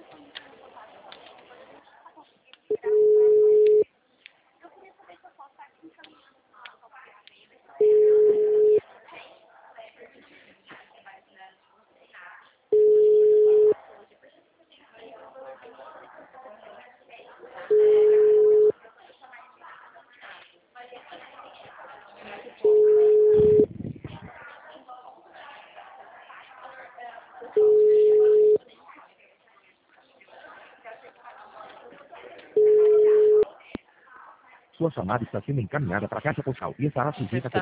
Sua chamada está sendo encaminhada para a caixa postal e estará sujeita a